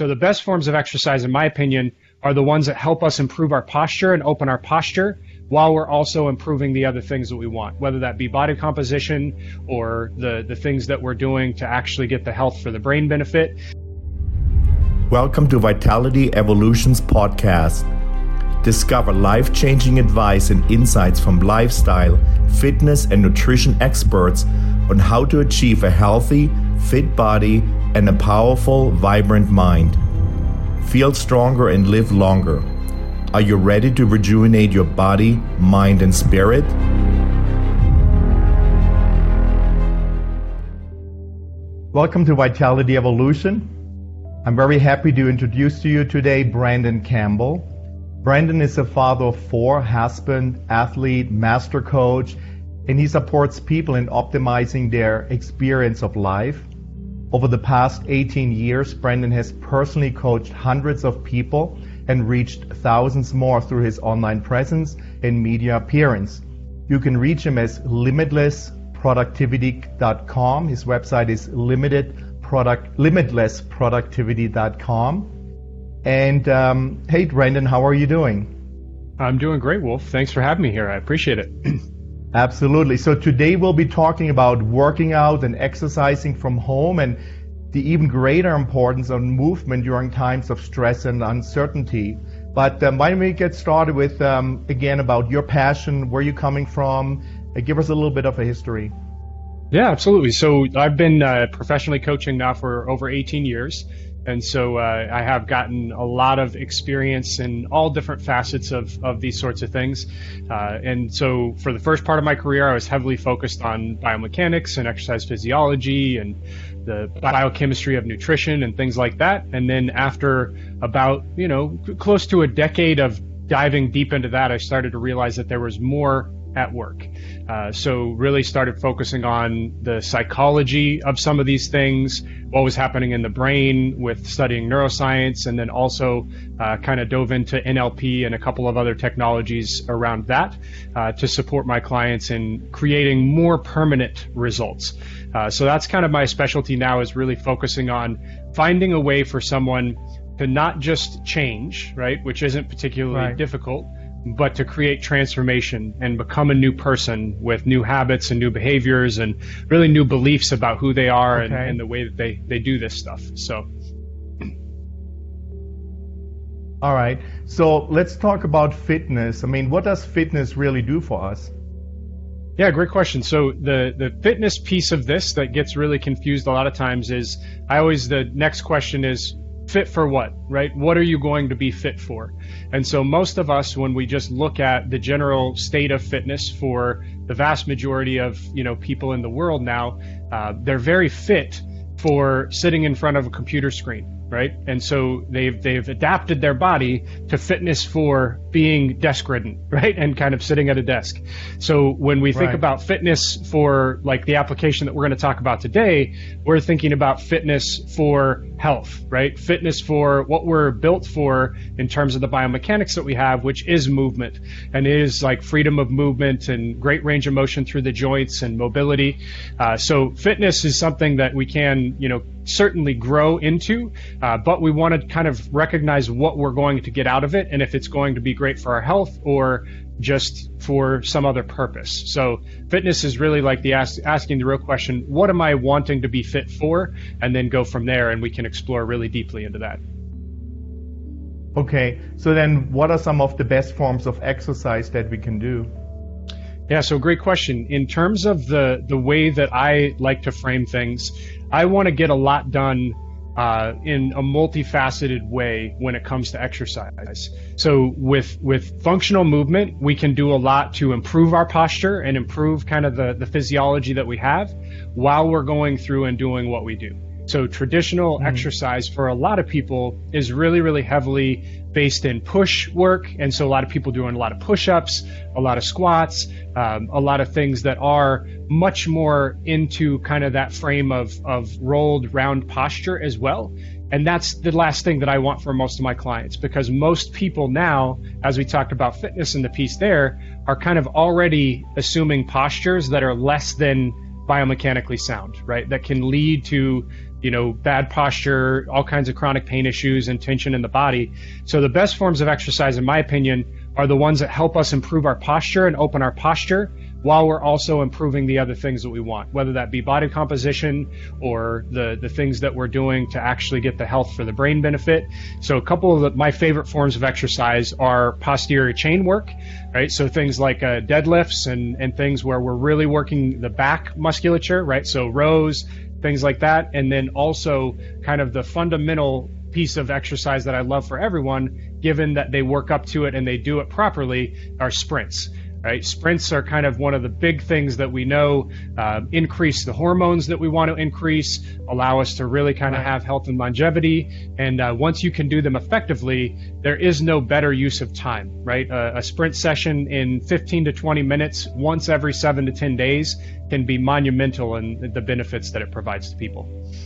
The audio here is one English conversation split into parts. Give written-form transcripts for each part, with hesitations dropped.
So the best forms of exercise, in my opinion, are the ones that help us improve our posture and open our posture while we're also improving the other things that we want, whether that be body composition or the things that we're doing to actually get the health for the brain benefit. Welcome to Vitality Evolutions podcast. Discover life-changing advice and insights from lifestyle, fitness, and nutrition experts on how to achieve a healthy, fit body and a powerful, vibrant mind. Feel stronger and live longer. Are you ready to rejuvenate your body, mind, and spirit? Welcome to Vitality Evolution. I'm very happy to introduce to you today Brandon Campbell. Brandon is a father of four, husband, athlete, master coach, and he supports people in optimizing their experience of life. Over the past 18 years, Brandon has personally coached hundreds of people and reached thousands more through his online presence and media appearance. You can reach him as limitlessproductivity.com. His website is limitlessproductivity.com. And hey, Brandon, how are you doing? I'm doing great, Wolf. Thanks for having me here. I appreciate it. Absolutely. So today we'll be talking about working out and exercising from home and the even greater importance of movement during times of stress and uncertainty. But why don't we get started with, again, about your passion, where you're coming from. Give us a little bit of a history. Yeah, absolutely. So I've been professionally coaching now for over 18 years. And so I have gotten a lot of experience in all different facets of these sorts of things. And so for the first part of my career, I was heavily focused on biomechanics and exercise physiology and the biochemistry of nutrition and things like that. And then after about, close to a decade of diving deep into that, I started to realize that there was more at work. So really started focusing on the psychology of some of these things, what was happening in the brain with studying neuroscience, and then also kind of dove into NLP and a couple of other technologies around that to support my clients in creating more permanent results. So that's kind of my specialty now, is really focusing on finding a way for someone to not just change, right, which isn't particularly difficult, but to create transformation and become a new person with new habits and new behaviors and really new beliefs about who they are and the way that they do this stuff. So. All right. So let's talk about fitness. I mean, what does fitness really do for us? Yeah, great question. So the fitness piece of this that gets really confused a lot of times is the next question is, fit for what, right? What are you going to be fit for? And so most of us, when we just look at the general state of fitness for the vast majority of, people in the world now, they're very fit for sitting in front of a computer screen, right? And so they've adapted their body to fitness for being desk ridden, right? And kind of sitting at a desk. So when we think about fitness for like the application that we're going to talk about today, we're thinking about fitness for health, right? Fitness for what we're built for in terms of the biomechanics that we have, which is movement, and it is like freedom of movement and great range of motion through the joints and mobility. So fitness is something that we can, certainly grow into, but we want to kind of recognize what we're going to get out of it and if it's going to be great for our health or just for some other purpose. So fitness is really like asking the real question, what am I wanting to be fit for? And then go from there, and we can explore really deeply into that. Okay, so then what are some of the best forms of exercise that we can do? Yeah, so great question. In terms of the way that I like to frame things, I want to get a lot done in a multifaceted way when it comes to exercise. So with functional movement, we can do a lot to improve our posture and improve kind of the physiology that we have while we're going through and doing what we do. So traditional exercise for a lot of people is really, really heavily based in push work. And so a lot of people doing a lot of push-ups, a lot of squats, a lot of things that are much more into kind of that frame of rolled round posture as well. And that's the last thing that I want for most of my clients, because most people now, as we talked about fitness in the piece there, are kind of already assuming postures that are less than biomechanically sound, right? That can lead to bad posture, all kinds of chronic pain issues and tension in the body. So the best forms of exercise, in my opinion, are the ones that help us improve our posture and open our posture while we're also improving the other things that we want, whether that be body composition or the things that we're doing to actually get the health for the brain benefit. So a couple of my favorite forms of exercise are posterior chain work, right? So things like deadlifts and things where we're really working the back musculature, right? So rows, things like that. And then also kind of the fundamental piece of exercise that I love for everyone, given that they work up to it and they do it properly, are sprints. Right? Sprints are kind of one of the big things that we know increase the hormones that we want to increase, allow us to really kind of have health and longevity. And once you can do them effectively, there is no better use of time, right? A sprint session in 15 to 20 minutes once every 7 to 10 days can be monumental in the benefits that it provides to people.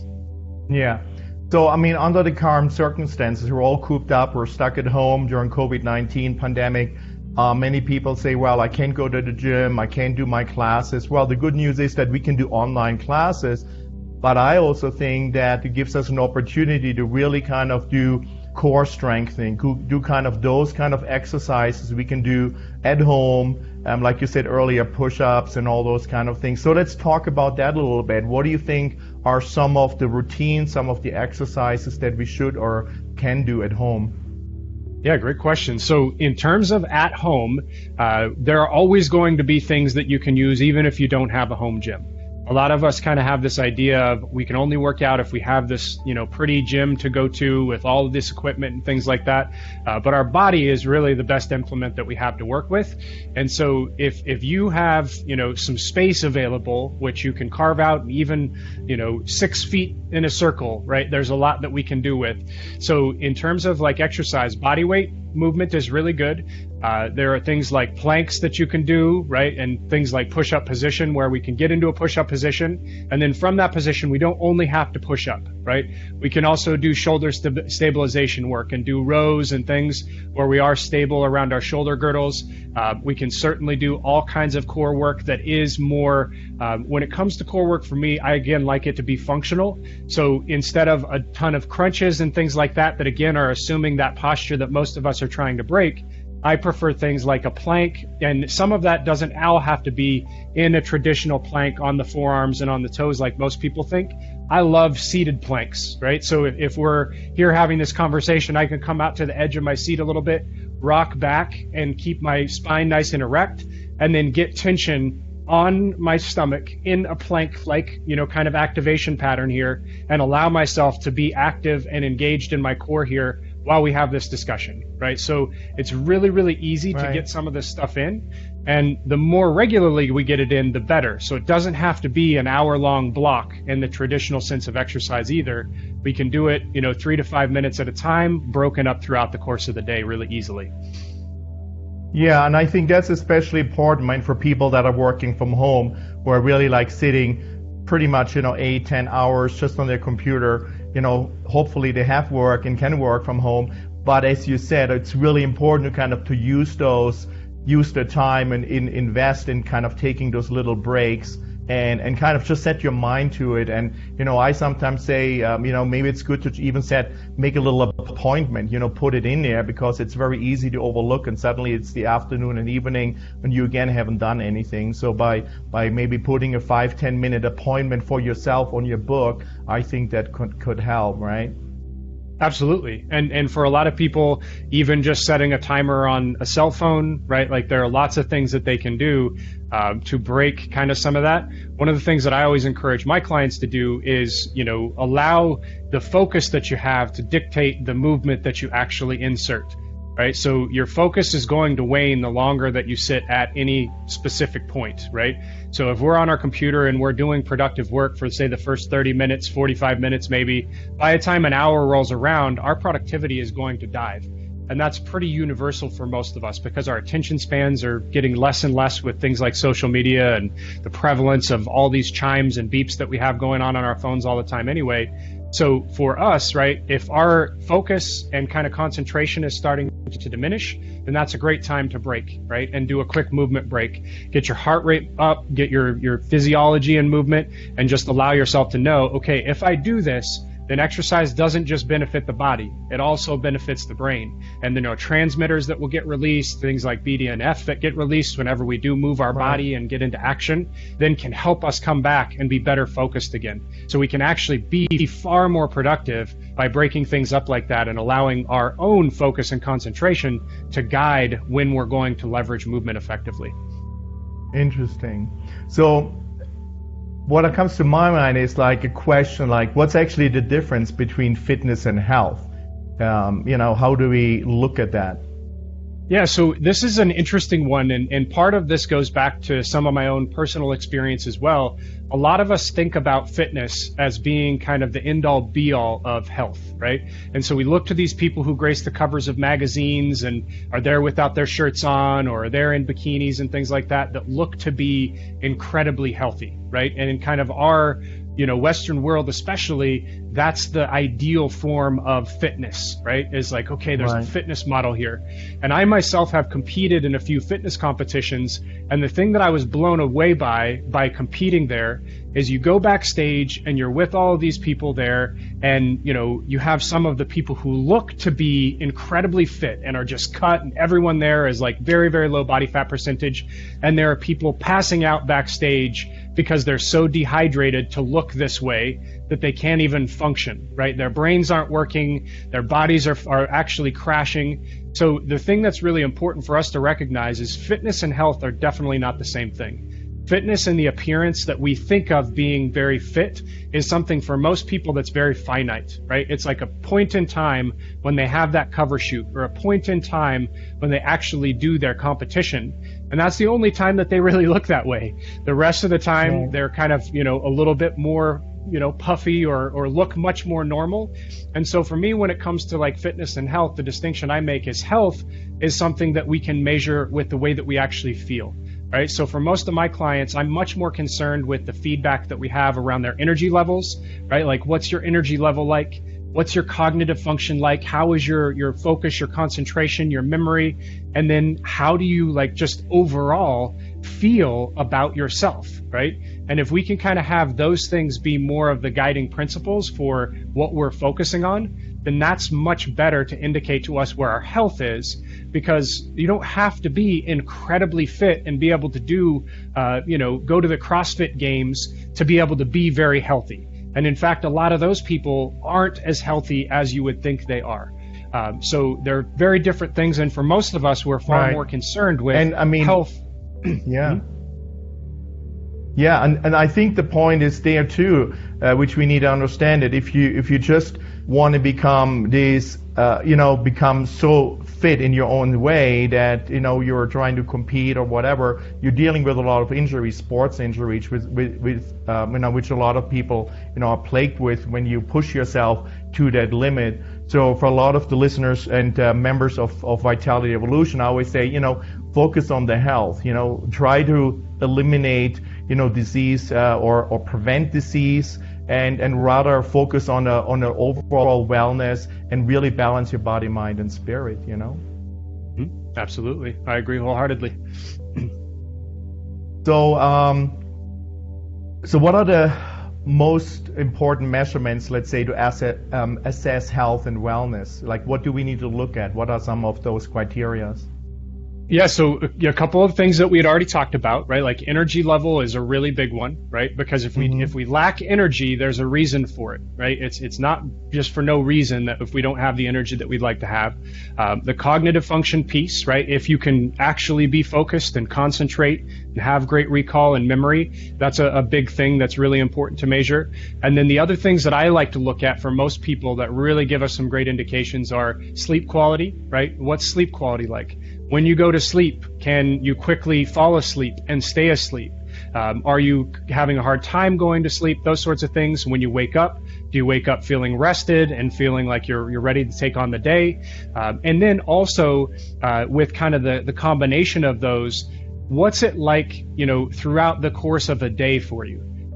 Yeah. So, I mean, under the current circumstances, we're all cooped up, we're stuck at home during COVID-19 pandemic. Many people say, well, I can't go to the gym, I can't do my classes. Well, the good news is that we can do online classes, but I also think that it gives us an opportunity to really kind of do core strengthening, do kind of those kind of exercises we can do at home, like you said earlier, push-ups and all those kind of things. So let's talk about that a little bit. What do you think are some of the routines, some of the exercises that we should or can do at home? Yeah, great question. So in terms of at home, there are always going to be things that you can use even if you don't have a home gym. A lot of us kind of have this idea of we can only work out if we have this, pretty gym to go to with all of this equipment and things like that. But our body is really the best implement that we have to work with. And so if you have, some space available, which you can carve out even, 6 feet in a circle, right? There's a lot that we can do with. So in terms of like exercise, body weight movement is really good. There are things like planks that you can do, right? And things like push-up position where we can get into a push-up position. And then from that position, we don't only have to push up, right? We can also do shoulder stabilization work and do rows and things where we are stable around our shoulder girdles. We can certainly do all kinds of core work that is more, when it comes to core work for me, I again like it to be functional. So instead of a ton of crunches and things like that again are assuming that posture that most of us are trying to break, I prefer things like a plank, and some of that doesn't all have to be in a traditional plank on the forearms and on the toes like most people think. I love seated planks, right? So if we're here having this conversation, I can come out to the edge of my seat a little bit, rock back and keep my spine nice and erect, and then get tension on my stomach in a plank-like, kind of activation pattern here, and allow myself to be active and engaged in my core here while we have this discussion, right? So it's really, really easy to get some of this stuff in. And the more regularly we get it in, the better. So it doesn't have to be an hour-long block in the traditional sense of exercise either. We can do it, 3 to 5 minutes at a time, broken up throughout the course of the day really easily. Yeah, and I think that's especially important for people that are working from home, who are really like sitting pretty much, 8, 10 hours just on their computer. Hopefully they have work and can work from home. But as you said, it's really important to kind of use the time and invest in kind of taking those little breaks and kind of just set your mind to it. And, I sometimes say, maybe it's good to even make a little appointment, put it in there, because it's very easy to overlook, and suddenly it's the afternoon and evening when you again haven't done anything. So by maybe putting a 5-10 minute appointment for yourself on your book, I think that could help, right? Absolutely. And for a lot of people, even just setting a timer on a cell phone, right? Like there are lots of things that they can do to break kind of some of that. One of the things that I always encourage my clients to do is, allow the focus that you have to dictate the movement that you actually insert. Right? So your focus is going to wane the longer that you sit at any specific point, right? So if we're on our computer and we're doing productive work for, say, the first 30 minutes, 45 minutes maybe, by the time an hour rolls around, our productivity is going to dive. And that's pretty universal for most of us because our attention spans are getting less and less with things like social media and the prevalence of all these chimes and beeps that we have going on our phones all the time anyway. So for us, right, if our focus and kind of concentration is starting to diminish, then that's a great time to break, right? And do a quick movement break. Get your heart rate up, get your physiology in movement, and just allow yourself to know, okay, if I do this, then exercise doesn't just benefit the body, it also benefits the brain. And the neurotransmitters that will get released, things like BDNF that get released whenever we do move our body and get into action, then can help us come back and be better focused again. So we can actually be far more productive by breaking things up like that and allowing our own focus and concentration to guide when we're going to leverage movement effectively. Interesting. So what comes to my mind is like a question like, what's actually the difference between fitness and health? How do we look at that? Yeah, so this is an interesting one, and part of this goes back to some of my own personal experience as well. A lot of us think about fitness as being kind of the end-all be-all of health, right? And so we look to these people who grace the covers of magazines and are there without their shirts on, or are there in bikinis and things like that, that look to be incredibly healthy, right? And in kind of our Western world especially, that's the ideal form of fitness, right? Is like, okay, there's a fitness model here. And I myself have competed in a few fitness competitions, and the thing that I was blown away by competing there is you go backstage and you're with all of these people there, and you have some of the people who look to be incredibly fit and are just cut, and everyone there is like very, very low body fat percentage, and there are people passing out backstage because they're so dehydrated to look this way that they can't even function, right? Their brains aren't working, their bodies are actually crashing. So the thing that's really important for us to recognize is fitness and health are definitely not the same thing. Fitness and the appearance that we think of being very fit is something for most people that's very finite, right? It's like a point in time when they have that cover shoot, or a point in time when they actually do their competition. And that's the only time that they really look that way. The rest of the time, they're kind of, a little bit more, puffy or look much more normal. And so for me, when it comes to like fitness and health, the distinction I make is health is something that we can measure with the way that we actually feel. Right. So for most of my clients, I'm much more concerned with the feedback that we have around their energy levels, right? Like, what's your energy level like? What's your cognitive function like? How is your focus, your concentration, your memory? And then how do you like just overall feel about yourself, right? And if we can kind of have those things be more of the guiding principles for what we're focusing on, then that's much better to indicate to us where our health is, because you don't have to be incredibly fit and be able to do, go to the CrossFit games to be able to be very healthy. And in fact, a lot of those people aren't as healthy as you would think they are. So they're very different things. And for most of us, we're far more concerned with health. Yeah. Yeah, and I think the point is there too, which we need to understand it. If you just want to become become so fit in your own way that you're trying to compete or whatever, you're dealing with a lot of injuries, sports injuries, which a lot of people are plagued with when you push yourself to that limit. So for a lot of the listeners and members of Vitality Evolution, I always say, focus on the health. Try to eliminate disease or prevent disease, and rather focus on the overall wellness and really balance your body, mind, and spirit. Absolutely, I agree wholeheartedly. So what are the most important measurements, let's say, to assess health and wellness? Like, what do we need to look at? What are some of those criteria? Yeah, so a couple of things that we had already talked about, right? Like energy level is a really big one, right? Because if we lack energy, there's a reason for it, right? It's not just for no reason that if we don't have the energy that we'd like to have. The cognitive function piece, right? If you can actually be focused and concentrate and have great recall and memory, that's a big thing that's really important to measure. And then the other things that I like to look at for most people that really give us some great indications are sleep quality, right? What's sleep quality like? When you go to sleep, can you quickly fall asleep and stay asleep? Are you having a hard time going to sleep? Those sorts of things. When you wake up, do you wake up feeling rested and feeling like you're ready to take on the day? And then also with kind of the combination of those, what's it like, throughout the course of a day for you?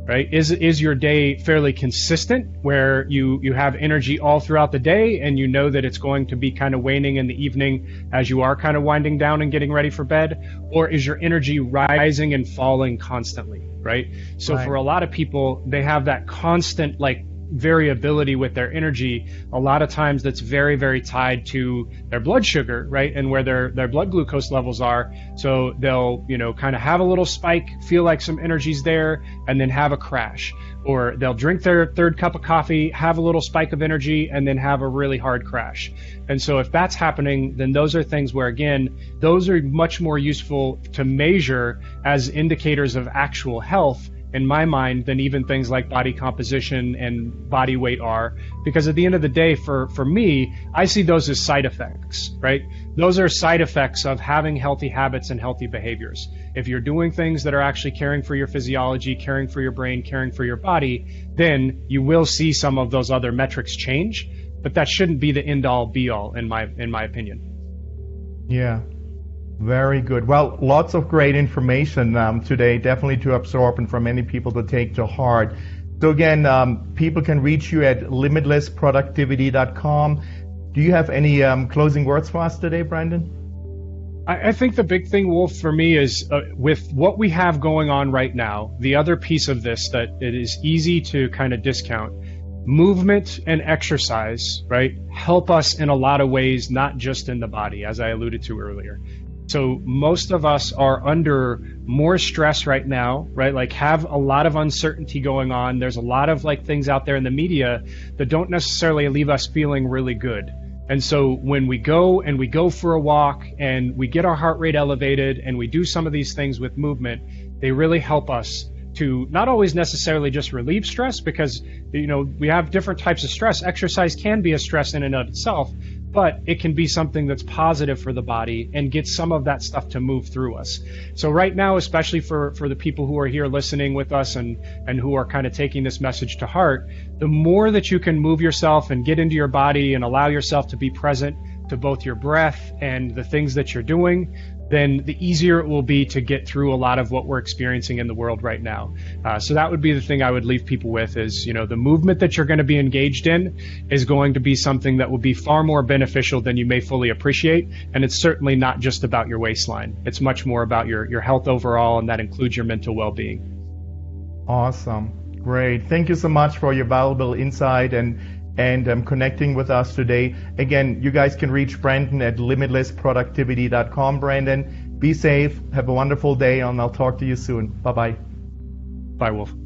right? Is your day fairly consistent where you have energy all throughout the day and you know that it's going to be kind of waning in the evening as you are kind of winding down and getting ready for bed? Or is your energy rising and falling constantly, right? So Right. for a lot of people, they have that constant like variability with their energy. A lot of times that's very, very tied to their blood sugar, right? And where their blood glucose levels are. So they'll, kind of have a little spike, feel like some energy's there, and then have a crash. Or they'll drink their third cup of coffee, have a little spike of energy, and then have a really hard crash. And so if that's happening, then those are things where, again, those are much more useful to measure as indicators of actual health in my mind than even things like body composition and body weight are. Because at the end of the day, for me, I see those as side effects, right? Those are side effects of having healthy habits and healthy behaviors. If you're doing things that are actually caring for your physiology, caring for your brain, caring for your body, then you will see some of those other metrics change. But that shouldn't be the end all be all in my opinion. Yeah. Very good. Well, lots of great information today, definitely to absorb and for many people to take to heart. So again, people can reach you at limitlessproductivity.com. Do you have any closing words for us today, Brandon? I think the big thing, Wolf, for me is with what we have going on right now, the other piece of this that it is easy to kind of discount, movement and exercise, right, help us in a lot of ways, not just in the body, as I alluded to earlier. So most of us are under more stress right now, right? Like have a lot of uncertainty going on. There's a lot of like things out there in the media that don't necessarily leave us feeling really good. And so when we go for a walk and we get our heart rate elevated and we do some of these things with movement, they really help us to not always necessarily just relieve stress because, we have different types of stress. Exercise can be a stress in and of itself, but it can be something that's positive for the body and get some of that stuff to move through us. So right now, especially for the people who are here listening with us and who are kind of taking this message to heart, the more that you can move yourself and get into your body and allow yourself to be present to both your breath and the things that you're doing, then the easier it will be to get through a lot of what we're experiencing in the world right now. So that would be the thing I would leave people with is, the movement that you're going to be engaged in is going to be something that will be far more beneficial than you may fully appreciate. And it's certainly not just about your waistline. It's much more about your health overall, and that includes your mental well-being. Awesome. Great. Thank you so much for your valuable insight and connecting with us today. Again, you guys can reach Brandon at limitlessproductivity.com. Brandon, be safe. Have a wonderful day, and I'll talk to you soon. Bye-bye. Bye, Wolf.